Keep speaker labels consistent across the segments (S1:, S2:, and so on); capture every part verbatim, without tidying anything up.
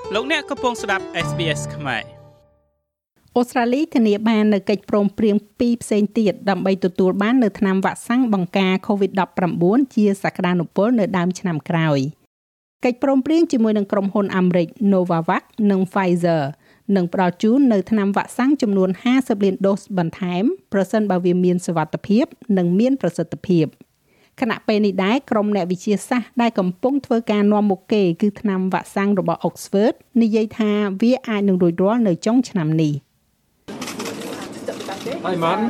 S1: លោកអ្នកកំពុងស្ដាប់ เอส บี เอส ខ្មែរ
S2: អូស្ត្រាលីធានាបាននូវកិច្ចព្រមព្រៀងពីរផ្សេងទៀតដើម្បីទទួលបាននូវថ្នាំវ៉ាក់សាំងបង្ការ COVID ដប់ប្រាំបួន ជាសក្តានុពលនៅដើមឆ្នាំក្រោយកិច្ចព្រមព្រៀងជាមួយនឹងក្រុមហ៊ុនអាមេរិក Novavax និង Pfizer នឹងផ្ដល់ជូននូវថ្នាំវ៉ាក់សាំងចំនួនห้าสิบលានដូសបន្ថែមប្រសិនបើវាមានសុវត្ថិភាពនិងមានប្រសិទ្ធភាពខណៈពេលនេះដែរក្រុមអ្នកវិទ្យាសាស្ត្រដែលកំពុងធ្វើការនាំមុខគេគឺថ្នាំវ៉ាក់សាំងរបស់ Oxford និយាយថាវាអាចនឹងរួចរាល់នៅចុងឆ្នាំនេះ
S3: Hi Martin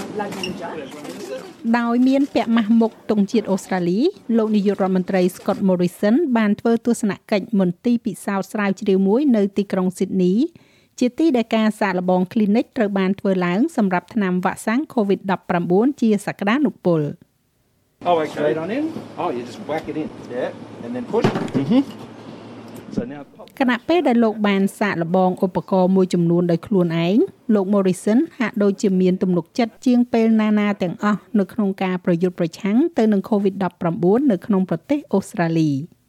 S2: ដោយមានពាក់ម៉ាស់មុខទង់ជាតិអូស្ត្រាលីលោកនាយករដ្ឋមន្ត្រី Scott Morrison បានធ្វើទស្សនកិច្ចមន្ទីរពិសោធន៍ស្រាវជ្រាវមួយនៅទីក្រុង Sydney ជាទីដែលការសាកល្បង clinic ត្រូវបានធ្វើឡើងសម្រាប់ថ្នាំវ៉ាក់សាំង COVID ដប់ប្រាំបួន ជាសក្តានុពល
S3: Oh, okay. Straight on in. Oh, you just whack it in. Yeah. And then push. Mhm. So now
S2: ខណៈពេលដែលលោកបានសាកល្បងឧបករណ៍មួយចំនួនដោយខ្លួនឯងលោក Morrison ហាក់ដូចជាមានទំនុកចិត្តជាងពេលណាណាទាំងអស់នៅក្នុងការប្រយុទ្ធប្រឆាំងទៅនឹង COVID ដប់ប្រាំបួន នៅក្នុងប្រទេសអូស្ត្រាលី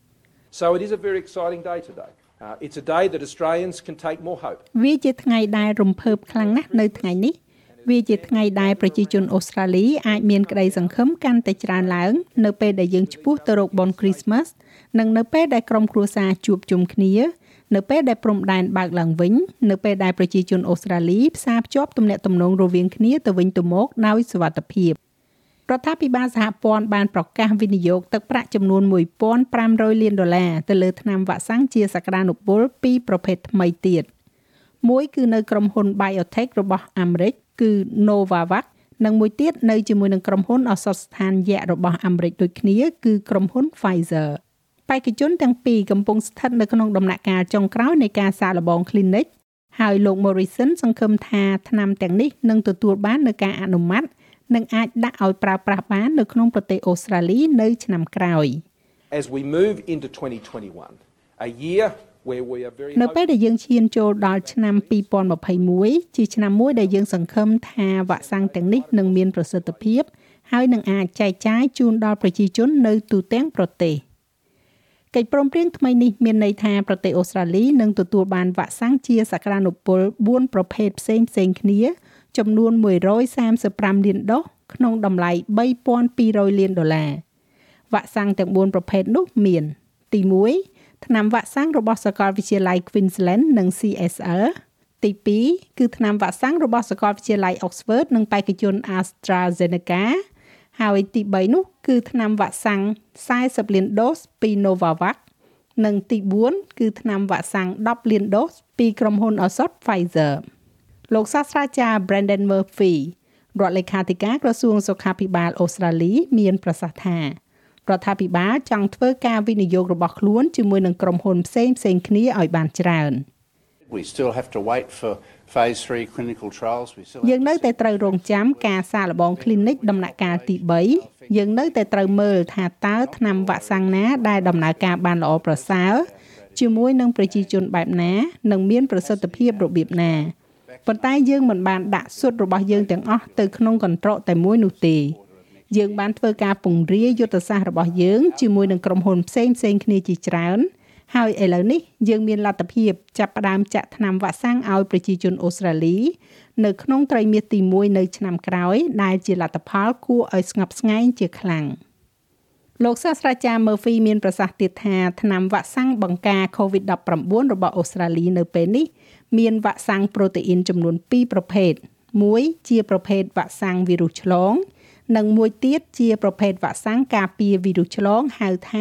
S3: So it is a very exciting day today. Uh, it's a day that Australians can take more hope.
S2: វាជាថ្ងៃដែលរំភើបខ្លាំងណាស់នៅថ្ងៃនេះវាជាថ្ងៃដែលប្រជាជនអូស្ត្រាលីអាចមានក្តីសង្ឃឹមកាន់តែច្រើនឡើងនៅពេលដែលយើងឆ្ពោះទៅរកបុណ្យគ្រីស្មាស់និងនៅពេលដែលក្រុមគ្រួសារជួបជុំគ្នានៅពេលដែលព្រំដែនបើកឡើងវិញនៅពេលដែលប្រជាជនអូស្ត្រាលីផ្សារភ្ជាប់ទំនាក់ទំនងរវាងគ្នាទៅវិញទៅមកដោយសុវត្ថិភាពរដ្ឋាភិបាលសហព័ន្ធបានប្រកាសវិនិយោគទឹកប្រាក់ចំនួនមួយពាន់ប្រាំរយលានដុល្លារទៅលើថ្នាំវ៉ាក់សាំងជាសក្តានុពលពីរប្រភេទថ្មីទៀតមួយគឺនៅក្រុមហ៊ុន Biotech របស់អាមេរិកគឺ Novavax និងមួយទៀតនៅជាមួយនឹងក្រុមហ៊ុនឱសថស្ថានយក្សរបស់អាមេរិកដូចគ្នាគឺក្រុមហ៊ុន Pfizer បេក្ខជនទាំងពីរកំពុងស្ថិតនៅក្នុងដំណាក់កាលចុងក្រោយនៃការសាកល្បង clinic ហើយលោក Morrison សង្ឃឹមថាថ្នាំទាំងនេះនឹងទទួលបាននូវការអនុម័តនិងអាចដាក់ឲ្យប្រើប្រាស់បាននៅក្នុងប្រទេសអូស្ត្រាលីនៅឆ្នាំក្រោយ
S3: As we move into twenty twenty-one, a year where we are very
S2: នៅពេលដែលយើងឈានចូលដល់ឆ្នាំពីរពាន់ម្ភៃមួយជាឆ្នាំមួយដែលយើងសង្ឃឹមថាវ៉ាក់សាំងទាំងនេះនឹងមានប្រសិទ្ធភាពហើយនឹងអាចចែកចាយជូនដល់ប្រជាជននៅទូទាំងប្រទេសកិច្ចព្រមព្រៀងថ្មីនេះមានន័យថាប្រទេសអូស្ត្រាលីនឹងទទួលបានវ៉ាក់សាំងជាសក្តានុពលបួនប្រភេទផ្សេងផ្សេងគ្នាចំនួនមួយរយសាមសិបប្រាំលានដូសក្នុងតម្លៃបីពាន់ពីររយលានដុល្លារវ៉ាក់សាំងទាំងបួនប្រភេទនោះមានទីមួយថ្នាំវ៉ាក់សាំងរបស់សាកលវិទ្យាល័យ Queensland និង C S L ទីពីរគឺថ្នាំវ៉ាក់សាំងរបស់សាកលវិទ្យាល័យ Oxford និងបេក្ខជន AstraZeneca ហើយទីបីនោះគឺថ្នាំវ៉ាក់សាំងสี่สิบលានដូសពី Novavax និងទីបួនគឺថ្នាំវ៉ាក់សាំងដប់លានដូសពីក្រុមហ៊ុនឱសថ Pfizer លោកសាស្ត្រាចារ្យ Brendan Murphy រដ្ឋលេខាធិការក្រសួងសុខាភិបាលអូស្ត្រាលីមានប្រសាសន៍ថារដ្ឋាភិបាលចង់ធ្វើការវិនិយោគរបស់ខ្លួនជាមួយនឹងក្រុមហ៊ុនផ្សេងផ្សេងគ្នាឲ្យបានច្រើន
S4: We still have to wait for phase three clinical trials. We still
S2: យើងនៅតែត្រូវរងចាំការសាកល្បង clinic ដំណាក់កាលទីបីយើងនៅតែត្រូវមើលថាតើថ្នាំវ៉ាក់សាំងណាដែលដំណើរការបានល្អប្រសើរជាមួយនឹងប្រជាជនបែបណានិងមានប្រសិទ្ធភាពរបៀបណាប៉ុន្តែយើងមិនបានដាក់សុទ្ធរបស់យើងទាំងអស់ទៅក្នុងកន្ត្រកតែមួយនោះទេយើងបានធ្វើការពង្រាយយុទ្ធសាស្ត្ររបស់យើងជាមួយនឹងក្រុមហ៊ុនផ្សេងផ្សេងគ្នាជាច្រើនហើយឥឡូវនេះយើងមានលទ្ធភាពចាប់ផ្ដើមចាក់ថ្នាំវ៉ាក់សាំងឲ្យប្រជាជនអូស្ត្រាលីនៅក្នុងត្រីមាសទីមួយនៅឆ្នាំក្រោយដែលជាលទ្ធផលគួរឲ្យស្ងប់ស្ងាយជាខ្លាំងលោកសាស្ត្រាចារ្យ Murphy មានប្រសាសន៍ទៀតថាថ្នាំវ៉ាក់សាំងបង្ការ COVID ដប់ប្រាំបួន របស់អូស្ត្រាលីនៅពេលនេះមានវ៉ាក់សាំងប្រូតេអ៊ីនចំនួនពីរប្រភេទមួយជាប្រភេទវ៉ាក់សាំងវីរុសឆ្លងនិងមួយទៀតជាប្រភេទវ៉ាក់សាំងការពារវីរុសឆ្លងហៅថា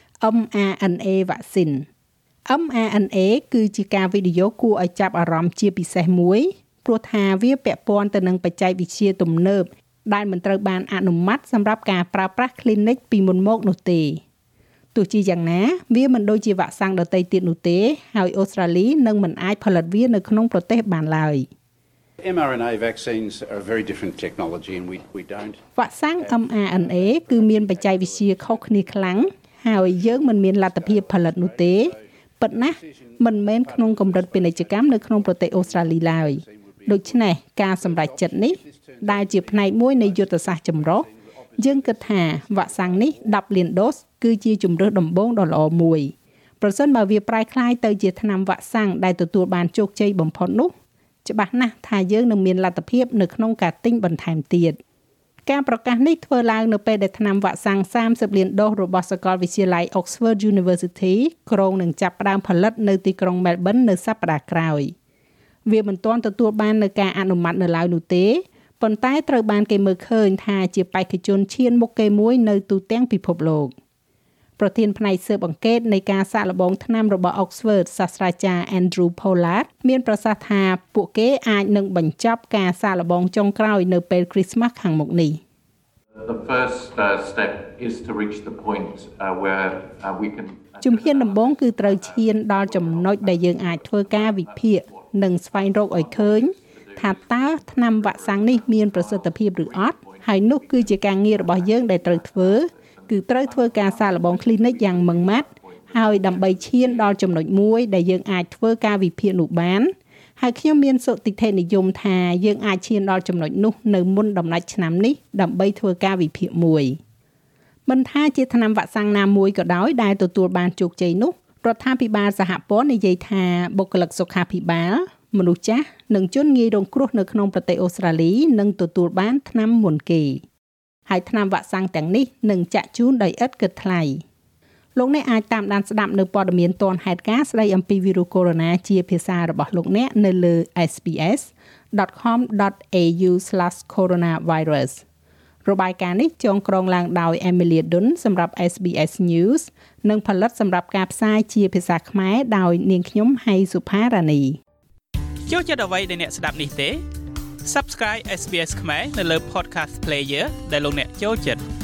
S2: M R N A vaccine M R N A គឺជាការវិនិយោគគួរឲ្យចាប់អារម្មណ៍ជាពិសេសមួយព្រោះថាវាពាក់ព័ន្ធទៅនឹងបច្ចេកវិទ្យាទំនើបដែលមិនត្រូវបានអនុម័តសម្រាប់ការប្រើប្រាស់ clinic ពីមុនមកនោះទេទោះជាយ៉ាងណាវាមិនដូចជាវ៉ាក់សាំងដទៃទៀតនោះទេហើយអូស្ត្រាលីនឹងមិនអាចផលិតវានៅក្នុងប្រទេសបានឡើយ
S4: M R N A vaccines are a very different technology and we we don't
S2: វ៉ាក់សាំង M R N A គឺមានបច្ចេកវិទ្យាខុសគ្នាខ្លាំងហើយយើងមិនមានលទ្ធភាពផលិតនោះទេពិតណាស់មិនមែនក្នុងកម្រិតពាណិជ្ជកម្មនៅក្នុងប្រទេសអូស្ត្រាលីឡើយដូច្នេះការសម្រេចចិត្តនេះដែលជាផ្នែកមួយនៃយុទ្ធសាស្ត្រចម្រុះយើងគិតថាវ៉ាក់សាំងនេះដប់លានដូសគឺជាជម្រើសដំបូងដ៏ល្អមួយប្រសិនបើវាប្រែក្លាយទៅជាថ្នាំវ៉ាក់សាំងដែលទទួលបានជោគជ័យបំផុតនោះច្បាស់ណាស់ថាយើងនឹងមានលទ្ធភាពនៅក្នុងការទិញបន្ថែមទៀតការប្រកាសនេះធ្វើឡើងនៅពេលដែលថ្នាំវ៉ាក់សាំងសាមសិបលានដូសរបស់សាកលវិទ្យាល័យ Oxford University ក្រុងនឹងចាប់ផ្ដើមផលិតនៅទីក្រុង Melbourne នៅសប្តាហ៍ក្រោយវាមិនទាន់ទទួលបាននូវការអនុម័តនៅឡើយនោះទេប៉ុន្តែត្រូវបានគេមើលឃើញថាជាបេក្ខជនឈានមុខគេមួយនៅទូទាំងពិភពលោកប្រធានផ្នែកស៊ើបអង្កេតនៃការសាកល្បងថ្នាំរបស់ Oxford សាស្ត្រាចារ្យ Andrew Pollard មានប្រសាសន៍ថាពួកគេអាចនឹងបញ្ចប់ការសាកល្បងចុងក្រោយនៅពេល Christmas ខាងមុខនេះ
S5: The first uh, step is to reach the point uh, where uh, we can
S2: ជំហានដំបូងគឺត្រូវឈានដល់ចំណុចដែលយើងអាចធ្វើការវិភាគនិងស្វែងរកឲ្យឃើញថាតើថ្នាំវ៉ាក់សាំងនេះមានប្រសិទ្ធភាពឬអត់ហើយនោះគឺជាការងាររបស់យើងដែលត្រូវធ្វើគឺត្រូវធ្វើការសាកល្បង clinic យ៉ាងម៉ឺងម៉ាត់ហើយដើម្បីឈានដល់ចំណុចមួយដែលយើងអាចធ្វើការវិភាគនោះបានហើយខ្ញុំមានសុទិដ្ឋិនិយមថាយើងអាចឈានដល់ចំណុចនោះនៅមុនដំណាច់ឆ្នាំនេះដើម្បីធ្វើការវិភាគមួយមិនថាជាថ្នាំវ៉ាក់សាំងណាមួយក៏ដោយដែលទទួលបានជោគជ័យនោះរដ្ឋាភិបាលសហព័ន្ធនិយាយថាបុគ្គលិកសុខាភិបាលមនុស្សចាស់និងជនងាយរងគ្រោះនៅក្នុងប្រទេសអូស្ត្រាលីនឹងទទួលបានថ្នាំមុនគេហើយថ្នាំវ៉ាក់សាំងទាំងនេះនឹងចាក់ជូនដោយឥតគិតថ្លៃលោកអ្នកអាចតាមដានស្ដាប់នៅព័ត៌មានទាន់ហេតុការណ៍ស្ដីអំពីវីរុសកូវីដ -19 ជាភាសារបស់លោកអ្នកនៅលើ s b s dot com dot a u slash coronavirus របាយការណ៍នេះចងក្រងឡើងដោយ Emily Dunn សម្រាប់ S B S News និងផលិតសម្រាប់ការផ្សាយជាភាសាខ្មែរដោយនាងខ្ញុំហៃសុផារ៉ានី
S1: ចូលចិត្តអ្វីដែលអ្នកស្ដាប់នេះទេ Subscribe เอส บี เอส ខ្មែរនៅលើ Podcast Player ដែលលោកអ្នកចូលចិត្ត